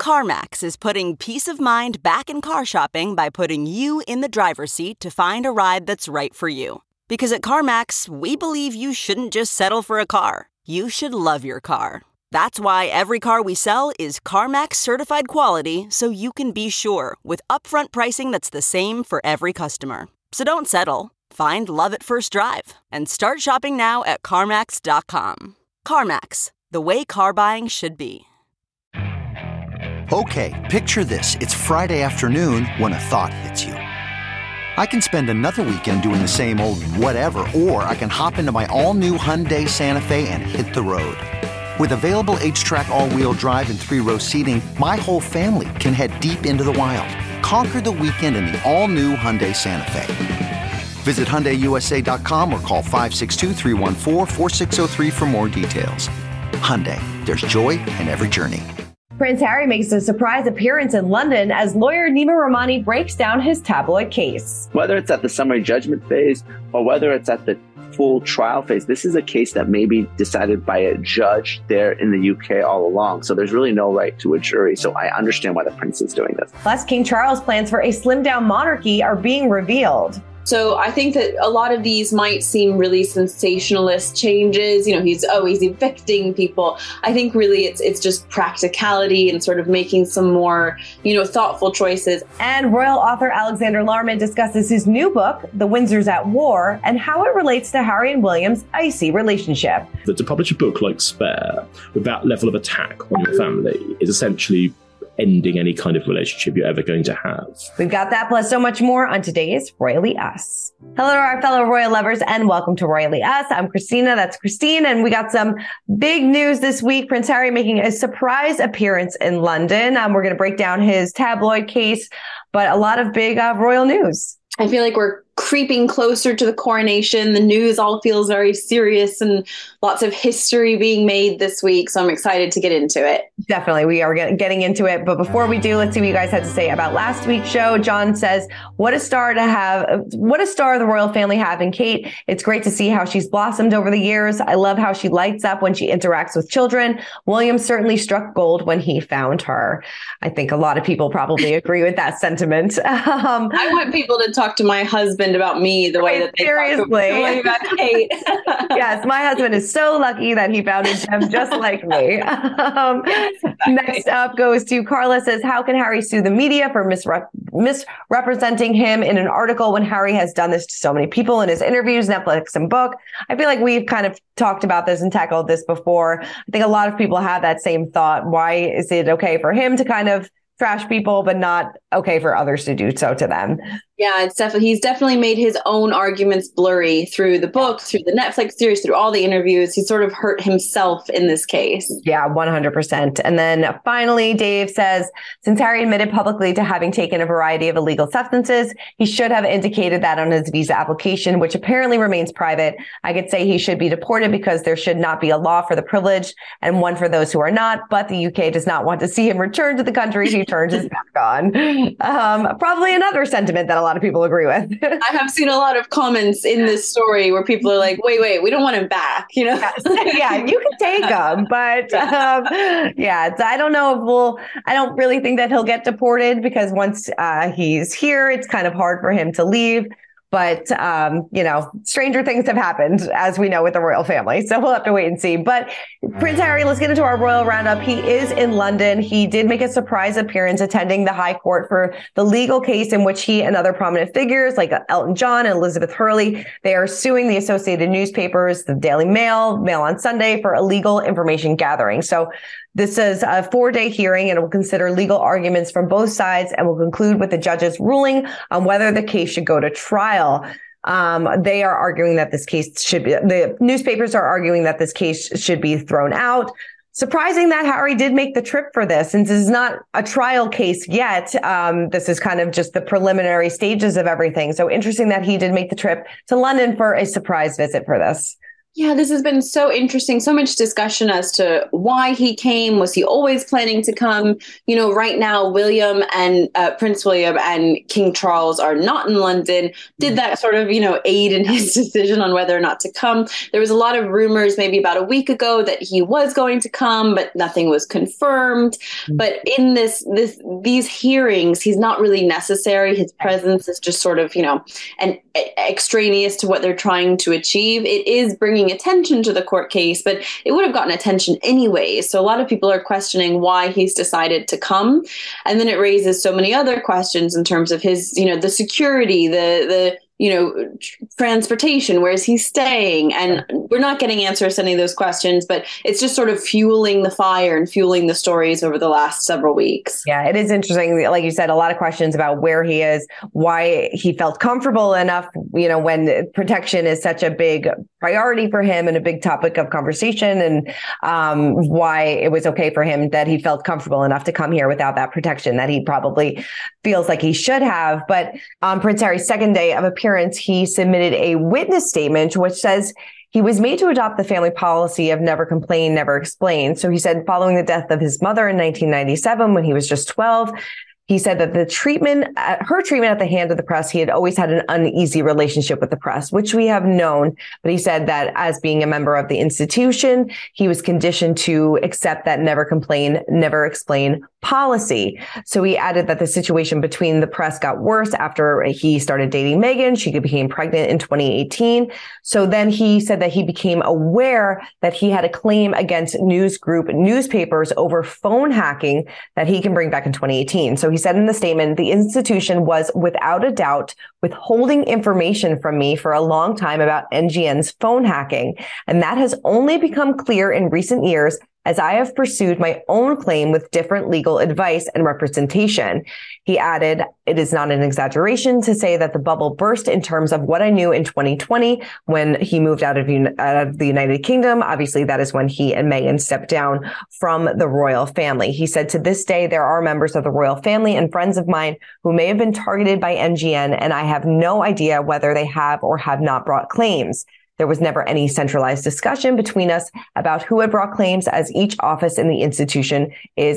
CarMax is putting peace of mind back in car shopping by putting you in the driver's seat to find a ride that's right for you. Because at CarMax, we believe you shouldn't just settle for a car. You should love your car. That's why every car we sell is CarMax certified quality, so you can be sure with upfront pricing that's the same for every customer. So don't settle. Find love at first drive and start shopping now at CarMax.com. CarMax, the way car buying should be. Okay, picture this. It's Friday afternoon when a thought hits you. I can spend another weekend doing the same old whatever, or I can hop into my all-new Hyundai Santa Fe and hit the road. With available H-Track all-wheel drive and 3-row seating, my whole family can head deep into the wild. Conquer the weekend in the all-new Hyundai Santa Fe. Visit HyundaiUSA.com or call 562-314-4603 for more details. Hyundai, there's joy in every journey. Prince Harry makes a surprise appearance in London as lawyer Nima Rahmani breaks down his tabloid case. Whether it's at the summary judgment phase or whether it's at the full trial phase, this is a case that may be decided by a judge there in the UK all along. So there's really no right to a jury. So I understand why the prince is doing this. Plus, King Charles' plans for a slimmed-down monarchy are being revealed. So I think that a lot of these might seem really sensationalist changes. You know, he's evicting people. I think really it's just practicality and sort of making some more, thoughtful choices. And royal author Alexander Larman discusses his new book, The Windsors at War, and how it relates to Harry and William's icy relationship. That to publish a book like Spare with that level of attack on your family is essentially ending any kind of relationship you're ever going to have. We've got that plus so much more on today's Royally Us. Hello to our fellow royal lovers and welcome to Royally Us. I'm Christina, that's Christine, and we got some big news this week. Prince Harry making a surprise appearance in London. We're going to break down his tabloid case, but a lot of big royal news. I feel like we're creeping closer to the coronation. The news all feels very serious and lots of history being made this week. So I'm excited to get into it. Definitely. We are getting into it. But before we do, let's see what you guys had to say about last week's show. John says, what a star the royal family have in Kate. It's great to see how she's blossomed over the years. I love how she lights up when she interacts with children. William certainly struck gold when he found her. I think a lot of people probably agree with that sentiment. I want people to talk to my husband about me the way that they seriously about Kate. Yes, my husband is so lucky that he found a gem just like me. Next up goes to Carla says, how can Harry sue the media for misrepresenting him in an article when Harry has done this to so many people in his interviews, Netflix and book? I feel like we've kind of talked about this and tackled this before. I think a lot of people have that same thought. Why is it okay for him to kind of trash people, but not okay for others to do so to them? Yeah, he's definitely made his own arguments blurry through the book, through the Netflix series, through all the interviews. He sort of hurt himself in this case. Yeah, 100%. And then finally, Dave says, since Harry admitted publicly to having taken a variety of illegal substances, he should have indicated that on his visa application, which apparently remains private. I could say he should be deported because there should not be a law for the privileged and one for those who are not. But the UK does not want to see him return to the country he turns his back on. Probably another sentiment that a lot of people agree with. I have seen a lot of comments in this story where people are like, wait, we don't want him back, Yes. Yeah, you can take him, but I don't know I don't really think that he'll get deported because once he's here, it's kind of hard for him to leave. But, stranger things have happened, as we know, with the royal family. So we'll have to wait and see. But Prince Harry, let's get into our royal roundup. He is in London. He did make a surprise appearance attending the High Court for the legal case in which he and other prominent figures like Elton John and Elizabeth Hurley, they are suing the Associated Newspapers, the Daily Mail, Mail on Sunday for illegal information gathering. So this is a 4-day hearing and it will consider legal arguments from both sides and will conclude with the judge's ruling on whether the case should go to trial. They are arguing that the newspapers are arguing that this case should be thrown out. Surprising that Harry did make the trip for this, since this is not a trial case yet. This is kind of just the preliminary stages of everything. So interesting that he did make the trip to London for a surprise visit for this. Yeah, this has been so interesting. So much discussion as to why he came. Was he always planning to come? Right now, Prince William and King Charles are not in London. Did that sort of, aid in his decision on whether or not to come? There was a lot of rumors maybe about a week ago that he was going to come, but nothing was confirmed. But in these hearings, he's not really necessary. His presence is just sort of, an extraneous to what they're trying to achieve. It is bringing attention to the court case, but it would have gotten attention anyway. So a lot of people are questioning why he's decided to come. And then it raises so many other questions in terms of his, the security, the transportation, where is he staying? And we're not getting answers to any of those questions, but it's just sort of fueling the fire and fueling the stories over the last several weeks. Yeah, it is interesting. Like you said, a lot of questions about where he is, why he felt comfortable enough, when protection is such a big priority for him and a big topic of conversation, and why it was okay for him that he felt comfortable enough to come here without that protection that he probably feels like he should have. But on Prince Harry's second day of appearance, he submitted a witness statement, which says he was made to adopt the family policy of never complain, never explain. So he said following the death of his mother in 1997, when he was just 12, he said that her treatment at the hands of the press, he had always had an uneasy relationship with the press, which we have known. But he said that as being a member of the institution, he was conditioned to accept that never complain, never explain policy. So he added that the situation between the press got worse after he started dating Meghan. She became pregnant in 2018. So then he said that he became aware that he had a claim against newspapers over phone hacking that he can bring back in 2018. So he said in the statement, the institution was without a doubt withholding information from me for a long time about NGN's phone hacking. And that has only become clear in recent years as I have pursued my own claim with different legal advice and representation. He added, it is not an exaggeration to say that the bubble burst in terms of what I knew in 2020 when he moved out of the United Kingdom. Obviously, that is when he and Meghan stepped down from the royal family. He said, to this day, there are members of the royal family and friends of mine who may have been targeted by NGN, and I have no idea whether they have or have not brought claims. There was never any centralized discussion between us about who had brought claims, as each office in the institution is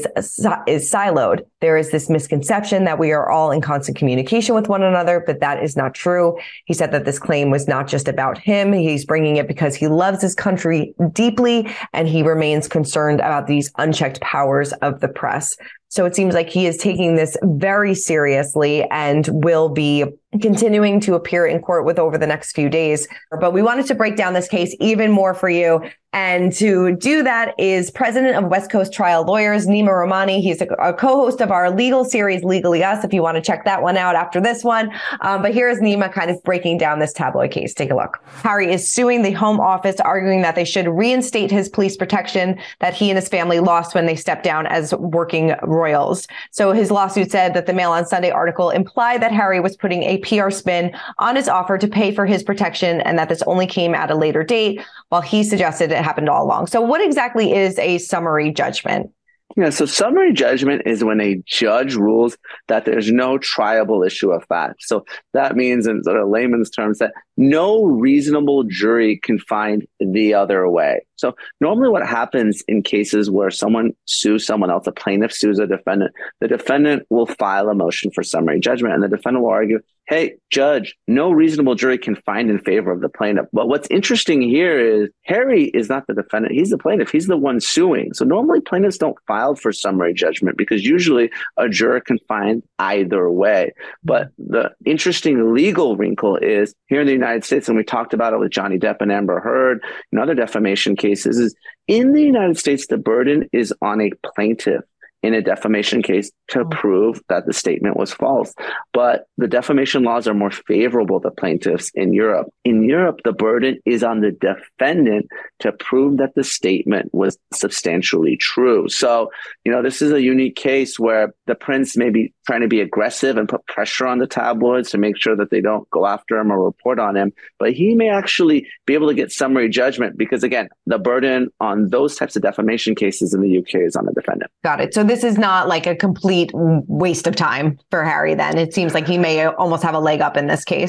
siloed. There is this misconception that we are all in constant communication with one another, but that is not true. He said that this claim was not just about him. He's bringing it because he loves his country deeply, and he remains concerned about these unchecked powers of the press. So it seems like he is taking this very seriously and will be continuing to appear in court with over the next few days. But we wanted to break down this case even more for you. And to do that is president of West Coast Trial Lawyers, Nima Rahmani. He's a co-host of our legal series, Legally Us, if you want to check that one out after this one. But here's Nima kind of breaking down this tabloid case. Take a look. Harry is suing the Home Office, arguing that they should reinstate his police protection that he and his family lost when they stepped down as working royals. So his lawsuit said that the Mail on Sunday article implied that Harry was putting a PR spin on his offer to pay for his protection, and that this only came at a later date, while he suggested it happened all along. So what exactly is a summary judgment? Yeah, so summary judgment is when a judge rules that there's no triable issue of fact. So that means, in sort of layman's terms, that no reasonable jury can find the other way. So normally what happens in cases where someone sues someone else, a plaintiff sues a defendant, the defendant will file a motion for summary judgment, and the defendant will argue, hey, judge, no reasonable jury can find in favor of the plaintiff. But what's interesting here is Harry is not the defendant. He's the plaintiff. He's the one suing. So normally plaintiffs don't file for summary judgment because usually a juror can find either way. But the interesting legal wrinkle is here in the United States, and we talked about it with Johnny Depp and Amber Heard and other defamation cases, is in the United States, the burden is on a plaintiff in a defamation case to prove that the statement was false. But the defamation laws are more favorable to plaintiffs in Europe. In Europe, the burden is on the defendant to prove that the statement was substantially true. So, this is a unique case where the prince may be trying to be aggressive and put pressure on the tabloids to make sure that they don't go after him or report on him. But he may actually be able to get summary judgment because, again, the burden on those types of defamation cases in the UK is on the defendant. Got it. So this is not like a complete waste of time for Harry then. It seems like he may almost have a leg up in this case.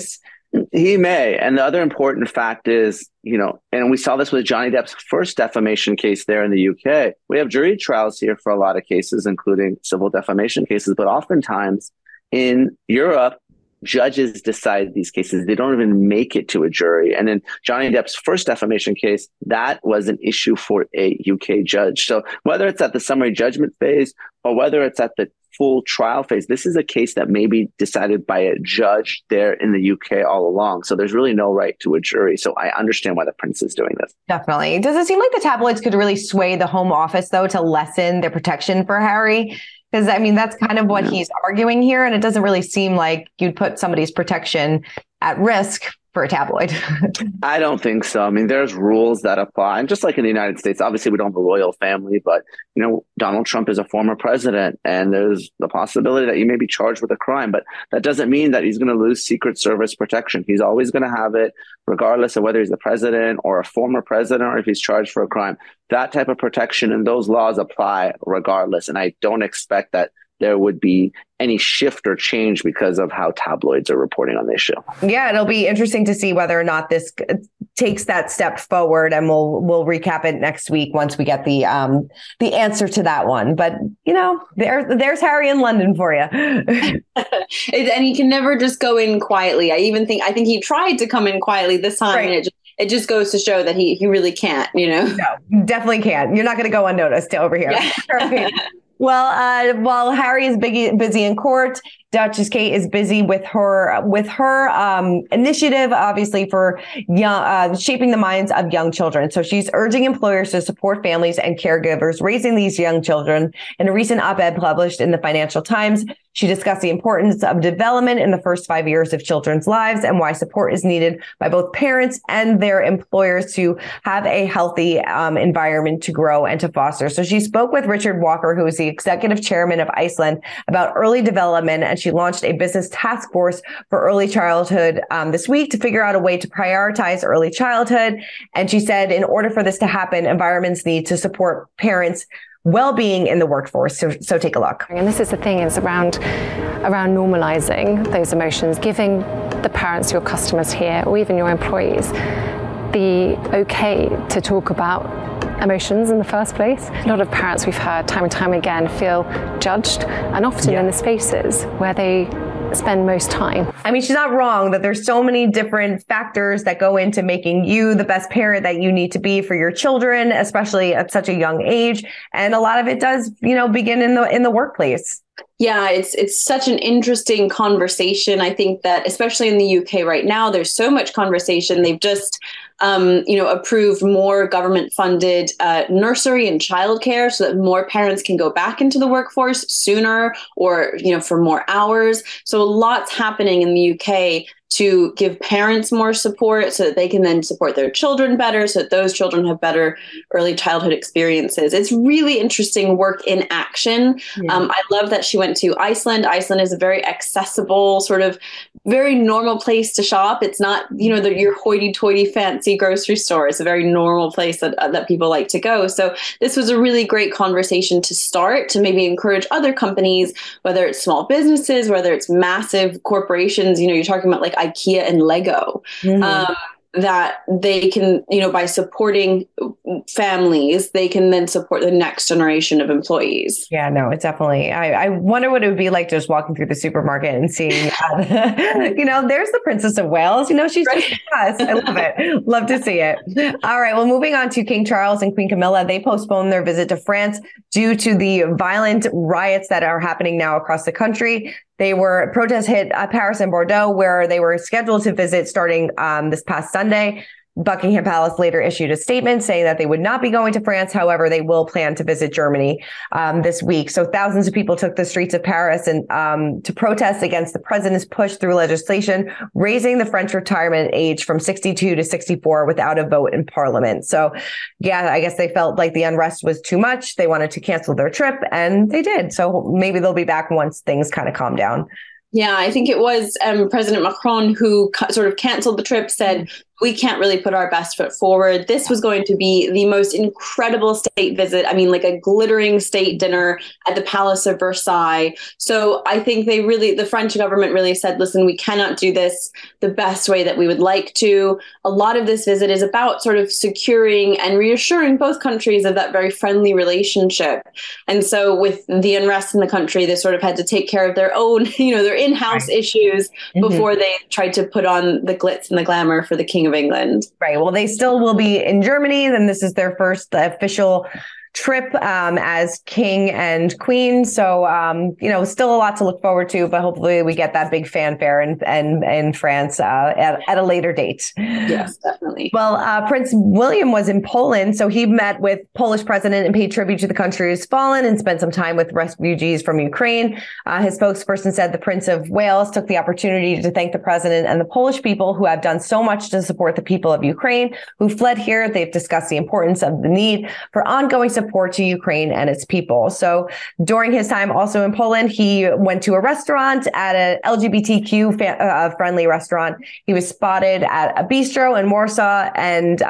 He may. And the other important fact is, and we saw this with Johnny Depp's first defamation case there in the UK. We have jury trials here for a lot of cases, including civil defamation cases. But oftentimes in Europe, judges decide these cases. They don't even make it to a jury. And in Johnny Depp's first defamation case, that was an issue for a UK judge. So whether it's at the summary judgment phase or whether it's at the full trial phase, this is a case that may be decided by a judge there in the UK all along. So there's really no right to a jury. So I understand why the prince is doing this. Definitely. Does it seem like the tabloids could really sway the Home Office, though, to lessen their protection for Harry? Because, I mean, that's kind of what he's arguing here. And it doesn't really seem like you'd put somebody's protection at risk for a tabloid. I don't think so. I mean, there's rules that apply. And just like in the United States, obviously we don't have a royal family, but, Donald Trump is a former president and there's the possibility that he may be charged with a crime. But that doesn't mean that he's going to lose Secret Service protection. He's always going to have it, regardless of whether he's the president or a former president or if he's charged for a crime. That type of protection and those laws apply regardless. And I don't expect that there would be any shift or change because of how tabloids are reporting on the issue. Yeah, it'll be interesting to see whether or not this takes that step forward, and we'll recap it next week once we get the answer to that one. But there's Harry in London for you. And he can never just go in quietly. I think he tried to come in quietly this time, right. And it just goes to show that he really can't. No, definitely can't. You're not going to go unnoticed over here. Yeah. Right. Well, while Harry is busy in court, Duchess Kate is busy with her initiative, obviously, for shaping the minds of young children. So she's urging employers to support families and caregivers raising these young children. In a recent op-ed published in the Financial Times, she discussed the importance of development in the first 5 years of children's lives and why support is needed by both parents and their employers to have a healthy environment to grow and to foster. So she spoke with Richard Walker, who is the executive chairman of Iceland, about early development, and she launched a business task force for early childhood this week to figure out a way to prioritize early childhood. And she said, in order for this to happen, environments need to support parents' well-being in the workforce. So take a look. And this is the thing, is around normalizing those emotions, giving the parents, your customers here, or even your employees, the okay to talk about emotions in the first place. A lot of parents, we've heard time and time again, feel judged, and often in the spaces where they spend most time. I mean, she's not wrong that there's so many different factors that go into making you the best parent that you need to be for your children, especially at such a young age. And a lot of it does, begin in the workplace. Yeah, it's such an interesting conversation. I think that especially in the UK right now, there's so much conversation. They've just, approved more government-funded nursery and childcare so that more parents can go back into the workforce sooner or, for more hours. So lots happening in the UK to give parents more support so that they can then support their children better, so that those children have better early childhood experiences. It's really interesting work in action. Yeah. I love that she went to Iceland. Iceland is a very accessible, sort of very normal place to shop. It's not, your hoity-toity fancy grocery store. It's a very normal place that people like to go. So this was a really great conversation to start, to maybe encourage other companies, whether it's small businesses, whether it's massive corporations, you're talking about like IKEA and Lego, that they can, by supporting families, they can then support the next generation of employees. Yeah, no, it's definitely, I wonder what it would be like just walking through the supermarket and seeing, there's the Princess of Wales, she's right. Just us. I love it. Love to see it. All right. Well, moving on to King Charles and Queen Camilla, they postponed their visit to France due to the violent riots that are happening now across the country. Protests hit Paris and Bordeaux, where they were scheduled to visit starting this past Sunday. Buckingham Palace later issued a statement saying that they would not be going to France. However, they will plan to visit Germany this week. So thousands of people took the streets of Paris and to protest against the president's push through legislation, raising the French retirement age from 62 to 64 without a vote in parliament. So, yeah, I guess they felt like the unrest was too much. They wanted to cancel their trip, and they did. So maybe they'll be back once things kind of calm down. Yeah, I think it was President Macron who sort of canceled the trip, said, we can't really put our best foot forward. This was going to be the most incredible state visit. I mean, like a glittering state dinner at the Palace of Versailles. So I think the French government really said, listen, we cannot do this the best way that we would like to. A lot of this visit is about sort of securing and reassuring both countries of that very friendly relationship. And so with the unrest in the country, they sort of had to take care of their own, their in-house issues before they tried to put on the glitz and the glamour for the King of England. Right. Well, they still will be in Germany. Then this is their first official trip as king and queen. So, still a lot to look forward to, but hopefully we get that big fanfare in France at a later date. Yes, definitely. Well, Prince William was in Poland, so he met with Polish president and paid tribute to the country who's fallen and spent some time with refugees from Ukraine. His spokesperson said the Prince of Wales took the opportunity to thank the president and the Polish people who have done so much to support the people of Ukraine who fled here. They've discussed the importance of the need for ongoing support to Ukraine and its people. So during his time also in Poland, he went to a restaurant at an LGBTQ friendly restaurant. He was spotted at a bistro in Warsaw, and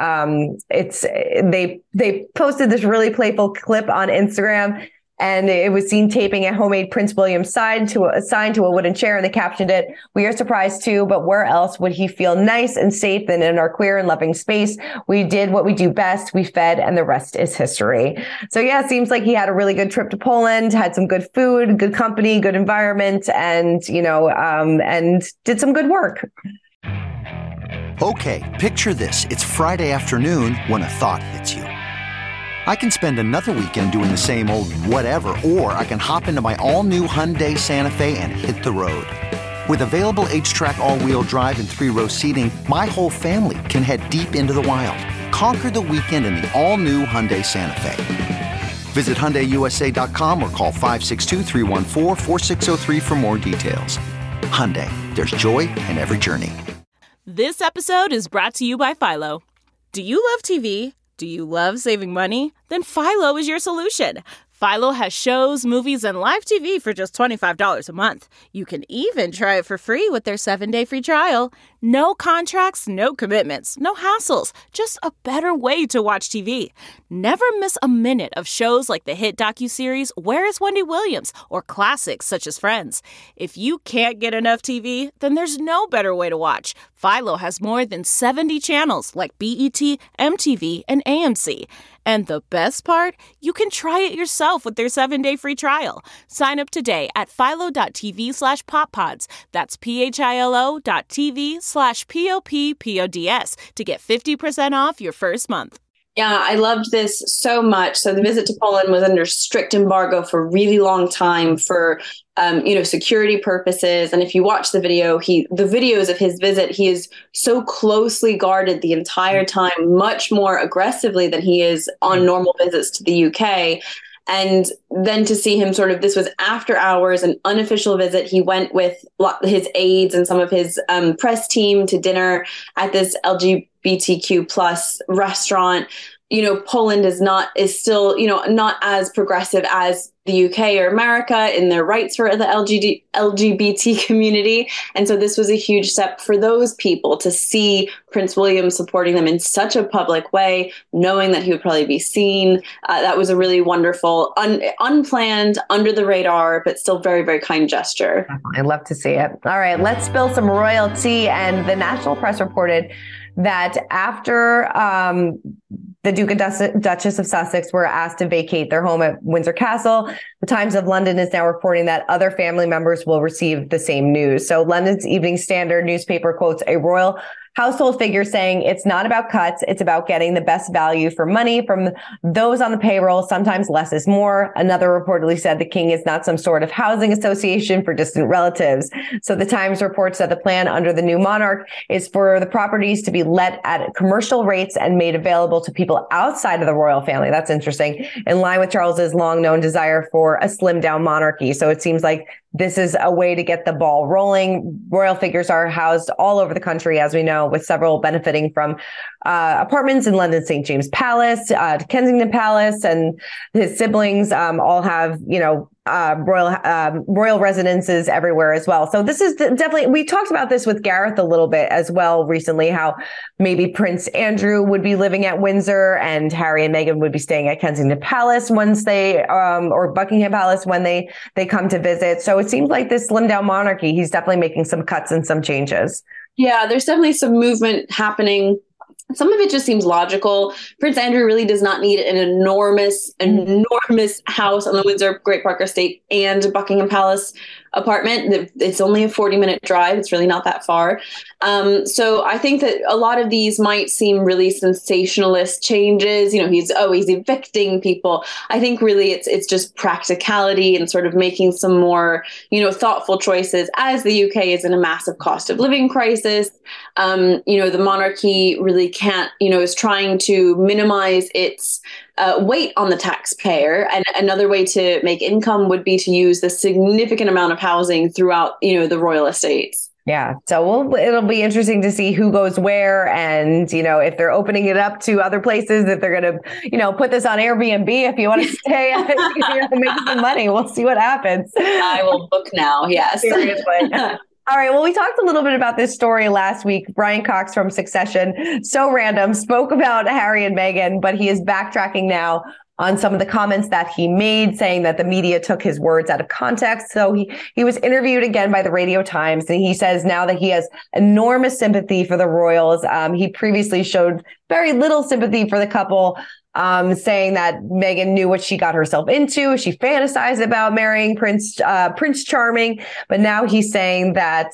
they posted this really playful clip on Instagram. And it was seen taping a homemade Prince William sign to a wooden chair, and they captioned it, "We are surprised too, but where else would he feel nice and safe than in our queer and loving space? We did what we do best. We fed, and the rest is history." So yeah, it seems like he had a really good trip to Poland, had some good food, good company, good environment, and and did some good work. Okay, picture this. It's Friday afternoon when a thought hits you. I can spend another weekend doing the same old whatever, or I can hop into my all-new Hyundai Santa Fe and hit the road. With available H-Track all-wheel drive and 3-row seating, my whole family can head deep into the wild. Conquer the weekend in the all-new Hyundai Santa Fe. Visit HyundaiUSA.com or call 562-314-4603 for more details. Hyundai, there's joy in every journey. This episode is brought to you by Philo. Do you love TV? Do you love saving money? Then Philo is your solution. Philo has shows, movies, and live TV for just $25 a month. You can even try it for free with their 7-day free trial. No contracts, no commitments, no hassles. Just a better way to watch TV. Never miss a minute of shows like the hit docuseries Where is Wendy Williams? Or classics such as Friends. If you can't get enough TV, then there's no better way to watch. Philo has more than 70 channels like BET, MTV, and AMC. And the best part? You can try it yourself with their 7-day free trial. Sign up today at philo.tv/poppods. That's philo.tv/POPPODS to get 50% off your first month. Yeah, I loved this so much. So the visit to Poland was under strict embargo for a really long time for, security purposes. And if you watch the videos of his visit, he is so closely guarded the entire time, much more aggressively than he is on normal visits to the UK. And then to see him this was after hours, an unofficial visit. He went with his aides and some of his press team to dinner at this LGBTQ plus restaurant. Poland is still not as progressive as the UK or America in their rights for the LGBT community. And so this was a huge step for those people to see Prince William supporting them in such a public way, knowing that he would probably be seen. That was a really wonderful, unplanned, under the radar, but still very, very kind gesture. I'd love to see it. All right, let's spill some royalty. And the national press reported that after the Duke and Duchess of Sussex were asked to vacate their home at Windsor Castle, the Times of London is now reporting that other family members will receive the same news. So London's Evening Standard newspaper quotes a royal household figure saying it's not about cuts, it's about getting the best value for money from those on the payroll. Sometimes less is more. Another reportedly said the king is not some sort of housing association for distant relatives. So the Times reports that the plan under the new monarch is for the properties to be let at commercial rates and made available to people outside of the royal family. That's interesting. In line with Charles's long known desire for a slimmed down monarchy. So it seems like this is a way to get the ball rolling. Royal figures are housed all over the country, as we know, with several benefiting from apartments in London St. James Palace, Kensington Palace, and his siblings all have, royal residences everywhere as well. So this is definitely, we talked about this with Gareth a little bit as well recently, how maybe Prince Andrew would be living at Windsor and Harry and Meghan would be staying at Kensington Palace once they, or Buckingham Palace when they come to visit. So it seems like this slimmed down monarchy, he's definitely making some cuts and some changes. Yeah, there's definitely some movement happening. Some of it just seems logical. Prince Andrew really does not need an enormous house on the Windsor Great Park Estate and Buckingham Palace apartment. It's only a 40-minute drive. It's really not that far. So I think that a lot of these might seem really sensationalist changes. He's evicting people. I think really it's just practicality and sort of making some more, thoughtful choices as the UK is in a massive cost of living crisis. The monarchy really can't, is trying to minimize its weight on the taxpayer. And another way to make income would be to use the significant amount of housing throughout, the royal estates. Yeah. So it'll be interesting to see who goes where and, if they're opening it up to other places, if they're going to, put this on Airbnb, if you want to stay, make some money. We'll see what happens. I will book now. Yes. Seriously. All right. Well, we talked a little bit about this story last week. Brian Cox from Succession, so random, spoke about Harry and Meghan, but he is backtracking now on some of the comments that he made, saying that the media took his words out of context. So he was interviewed again by the Radio Times, and he says now that he has enormous sympathy for the royals. He previously showed very little sympathy for the couple, saying that Meghan knew what she got herself into. She fantasized about marrying Prince Charming, but now he's saying that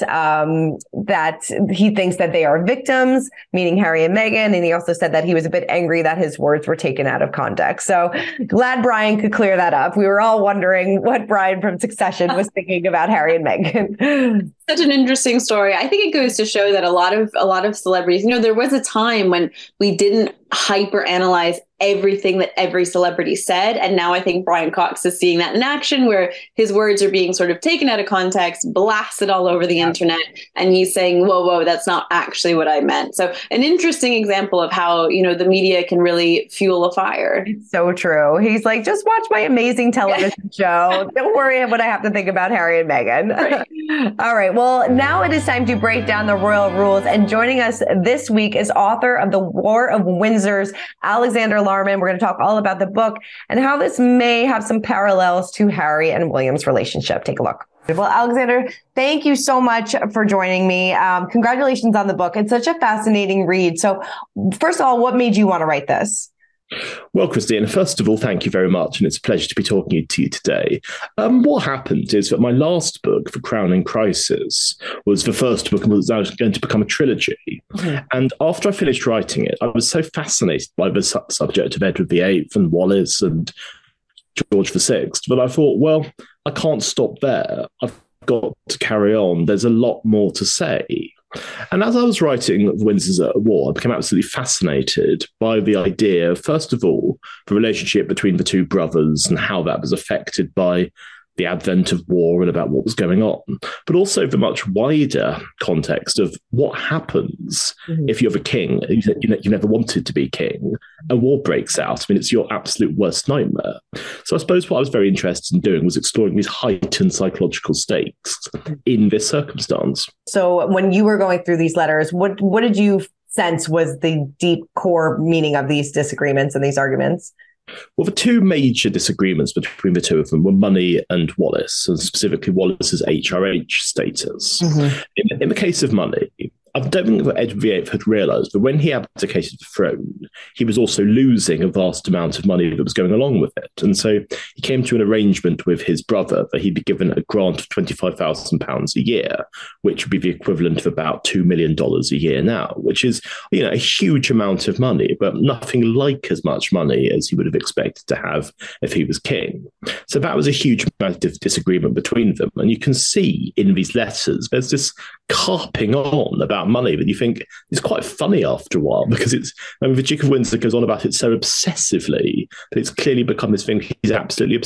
he thinks that they are victims, meaning Harry and Meghan. And he also said that he was a bit angry that his words were taken out of context. So glad Brian could clear that up. We were all wondering what Brian from Succession was thinking about Harry and Meghan. Such an interesting story. I think it goes to show that a lot of celebrities, there was a time when we didn't hyper analyze everything that every celebrity said. And now I think Brian Cox is seeing that in action, where his words are being sort of taken out of context, blasted all over the internet. And he's saying, whoa, that's not actually what I meant. So an interesting example of how, the media can really fuel a fire. It's so true. He's like, just watch my amazing television show. Don't worry what I have to think about Harry and Meghan. Right. All right. Well, now it is time to break down the royal rules. And joining us this week is author of The War of Windsor's Alexander Larman. We're going to talk all about the book and how this may have some parallels to Harry and William's relationship. Take a look. Well, Alexander, thank you so much for joining me. Congratulations on the book. It's such a fascinating read. So first of all, what made you want to write this? Well, Christine, first of all, thank you very much. And it's a pleasure to be talking to you today. What happened is that my last book, The Crown in Crisis, was the first book and was going to become a trilogy. Mm-hmm. And after I finished writing it, I was so fascinated by the subject of Edward VIII and Wallis and George VI that I thought, well, I can't stop there. I've got to carry on. There's a lot more to say. And as I was writing Windsor's War, I became absolutely fascinated by the idea, first of all, the relationship between the two brothers and how that was affected by the advent of war and about what was going on, but also the much wider context of what happens if you're the king, you never wanted to be king, a war breaks out. I mean, it's your absolute worst nightmare. So I suppose what I was very interested in doing was exploring these heightened psychological states in this circumstance. So when you were going through these letters, what did you sense was the deep core meaning of these disagreements and these arguments? Well, the two major disagreements between the two of them were money and Wallis, and specifically Wallis's HRH status. Mm-hmm. In the case of money, I don't think that Edward VIII had realised that when he abdicated the throne, he was also losing a vast amount of money that was going along with it. And so he came to an arrangement with his brother that he'd be given a grant of £25,000 a year, which would be the equivalent of about $2 million a year now, which is, a huge amount of money, but nothing like as much money as he would have expected to have if he was king. So that was a huge amount of disagreement between them. And you can see in these letters, there's this carping on about money that you think is quite funny after a while, because the Duke of Windsor goes on about it so obsessively that it's clearly become this thing he's absolutely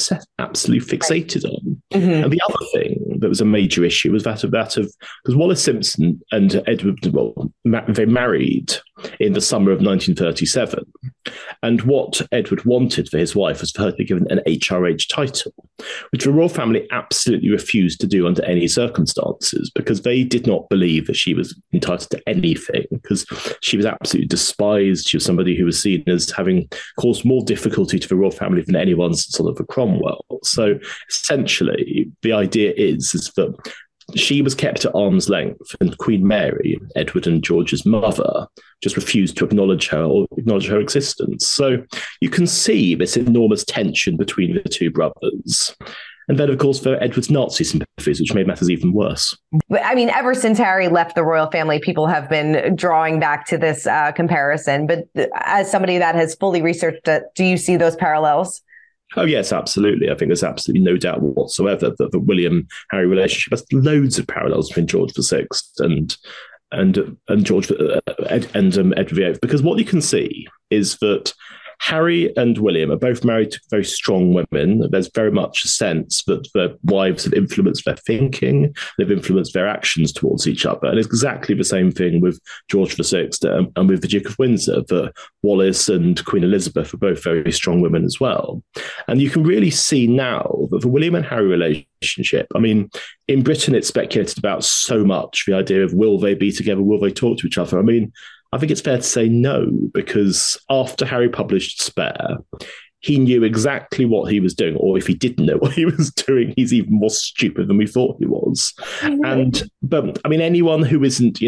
fixated on. Mm-hmm. And the other thing that was a major issue was that of because Wallis Simpson and Edward, they married in the summer of 1937. And what Edward wanted for his wife was for her to be given an HRH title, which the royal family absolutely refused to do under any circumstances, because they did not believe that she was entitled to anything, because she was absolutely despised. She was somebody who was seen as having caused more difficulty to the royal family than anyone sort of a Cromwell. So essentially, the idea is that she was kept at arm's length, and Queen Mary, Edward and George's mother, just refused to acknowledge her or acknowledge her existence. So you can see this enormous tension between the two brothers. And then, of course, for Edward's Nazi sympathies, which made matters even worse. I mean, ever since Harry left the royal family, people have been drawing back to this comparison. But as somebody that has fully researched it, do you see those parallels? Oh, yes, absolutely. I think there's absolutely no doubt whatsoever that the William-Harry relationship has loads of parallels between George VI and George and Edward VIII, because what you can see is that Harry and William are both married to very strong women. There's very much a sense that their wives have influenced their thinking, they've influenced their actions towards each other. And it's exactly the same thing with George VI and with the Duke of Windsor, that Wallis and Queen Elizabeth are both very strong women as well. And you can really see now that the William and Harry relationship, I mean, in Britain, it's speculated about so much, the idea of will they be together, will they talk to each other? I mean, I think it's fair to say no, because after Harry published Spare, he knew exactly what he was doing, or if he didn't know what he was doing, he's even more stupid than we thought he was. But I mean, anyone who isn't,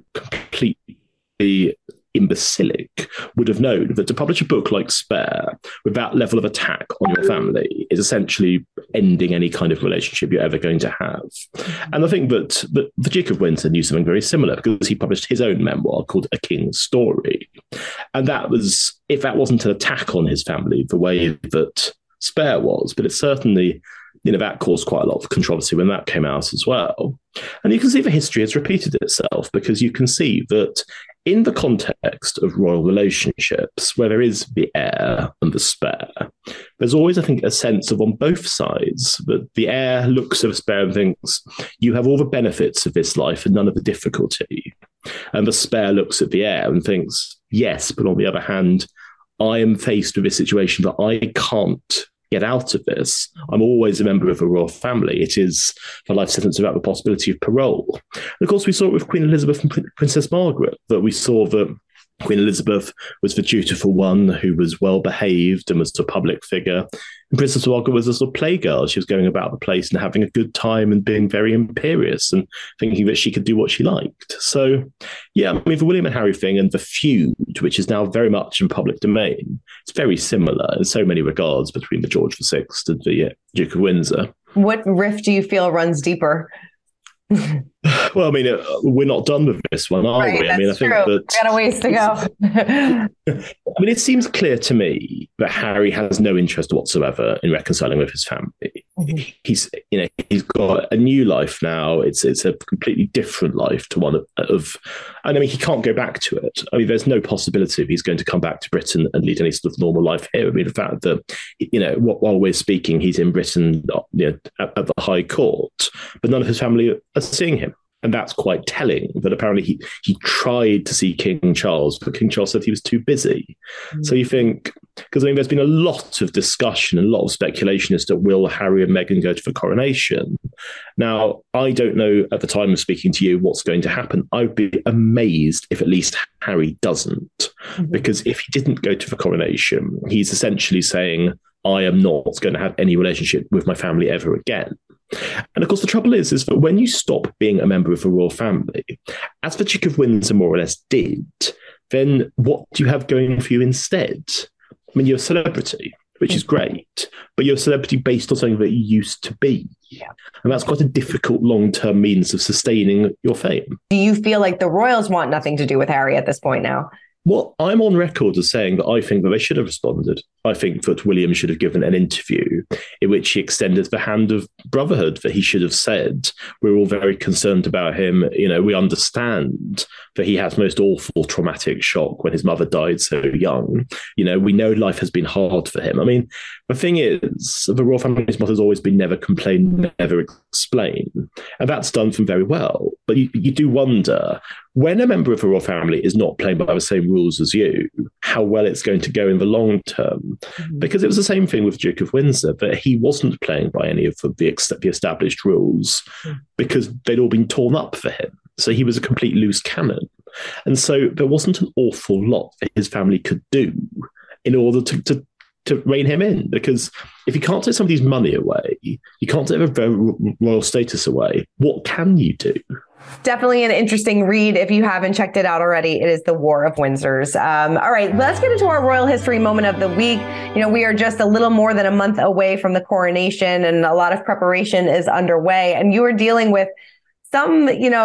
completely imbecilic would have known that to publish a book like Spare with that level of attack on your family is essentially ending any kind of relationship you're ever going to have. And I think that the Duke of Windsor knew something very similar, because he published his own memoir called A King's Story. And that was, if that wasn't an attack on his family the way that Spare was, but it certainly, that caused quite a lot of controversy when that came out as well. And you can see the history has repeated itself, because you can see that in the context of royal relationships, where there is the heir and the spare, there's always, I think, a sense of, on both sides, that the heir looks at the spare and thinks, you have all the benefits of this life and none of the difficulty. And the spare looks at the heir and thinks, yes, but on the other hand, I am faced with a situation that I can't get out of this. I'm always a member of a royal family. It is a life sentence without the possibility of parole. And of course, we saw it with Queen Elizabeth and Princess Margaret, that we saw that Queen Elizabeth was the dutiful one who was well behaved and was a public figure. And Princess Margaret was a sort of playgirl. She was going about the place and having a good time and being very imperious and thinking that she could do what she liked. So, yeah, I mean, the William and Harry thing and the feud, which is now very much in public domain, it's very similar in so many regards between the George VI and the Duke of Windsor. What rift do you feel runs deeper? Well, I mean, we're not done with this one, are we? I mean, I think that we've got a ways to go. I mean, it seems clear to me that Harry has no interest whatsoever in reconciling with his family. He's got a new life now. It's a completely different life to one of, and I mean, he can't go back to it. I mean, there's no possibility of he's going to come back to Britain and lead any sort of normal life here. I mean, the fact that, while we're speaking, he's in Britain, at the High Court, but none of his family are seeing him. And that's quite telling, that apparently he tried to see King Charles, but King Charles said he was too busy. So you think, because I mean, there's been a lot of discussion and a lot of speculation as to will Harry and Meghan go to the coronation. Now, I don't know at the time of speaking to you what's going to happen. I'd be amazed if at least Harry doesn't, because if he didn't go to the coronation, he's essentially saying, I am not going to have any relationship with my family ever again. And of course, the trouble is that when you stop being a member of a royal family, as the Duke of Windsor more or less did, then what do you have going for you instead? I mean, you're a celebrity, which is great, but you're a celebrity based on something that you used to be. Yeah. And that's quite a difficult long-term means of sustaining your fame. Do you feel like the royals want nothing to do with Harry at this point now? Well, I'm on record as saying that I think that they should have responded. I think that William should have given an interview in which he extended the hand of brotherhood, that he should have said, we're all very concerned about him. We understand that he has most awful traumatic shock when his mother died so young. We know life has been hard for him. I mean, the thing is, the royal family's motto has always been never complain, never explain. And that's done them very well. but you do wonder, when a member of a royal family is not playing by the same rules as you, how well it's going to go in the long term. Because it was the same thing with Duke of Windsor, that he wasn't playing by any of the established rules because they'd all been torn up for him. So he was a complete loose cannon. And so there wasn't an awful lot that his family could do in order to rein him in, because if you can't take somebody's money away, you can't take their royal status away, what can you do? Definitely an interesting read. If you haven't checked it out already, it is The War of Windsors. All right, let's get into our royal history moment of the week. We are just a little more than a month away from the coronation, and a lot of preparation is underway. And you are dealing with some,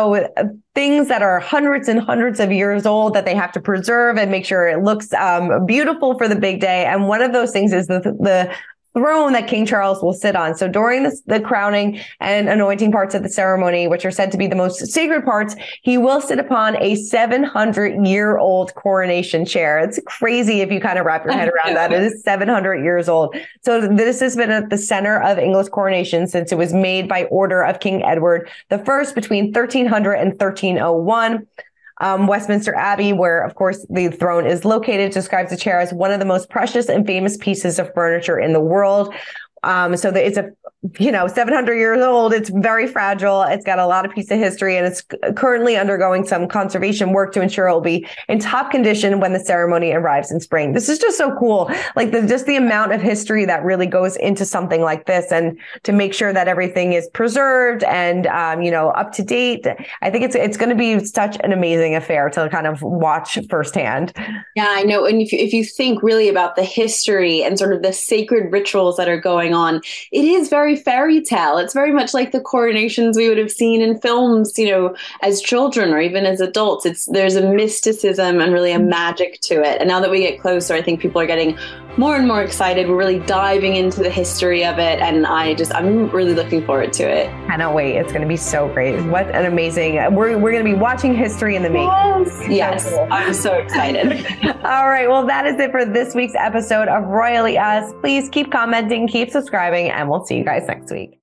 things that are hundreds and hundreds of years old that they have to preserve and make sure it looks beautiful for the big day. And one of those things is the throne that King Charles will sit on. So during the crowning and anointing parts of the ceremony, which are said to be the most sacred parts, he will sit upon a 700-year-old coronation chair. It's crazy if you kind of wrap your head around that. It is 700 years old. So this has been at the center of England's coronation since it was made by order of King Edward I between 1300 and 1301. Westminster Abbey, where, of course, the throne is located, describes the chair as one of the most precious and famous pieces of furniture in the world. So that it's 700 years old. It's very fragile. It's got a lot of piece of history, and it's currently undergoing some conservation work to ensure it will be in top condition when the ceremony arrives in spring. This is just so cool. Like just the amount of history that really goes into something like this, and to make sure that everything is preserved and, up to date. I think it's going to be such an amazing affair to kind of watch firsthand. Yeah, I know. And if you think really about the history and sort of the sacred rituals that are going on, it is very fairy tale. It's very much like the coronations we would have seen in films, as children or even as adults. There's a mysticism and really a magic to it. And now that we get closer, I think people are getting more and more excited. We're really diving into the history of it, and I'm really looking forward to it. Cannot wait. It's going to be so great. What an amazing, we're going to be watching history in the making. Yes. So cool. I'm so excited. All right. Well, that is it for this week's episode of Royally Us. Please keep commenting, keep subscribing, and we'll see you guys next week.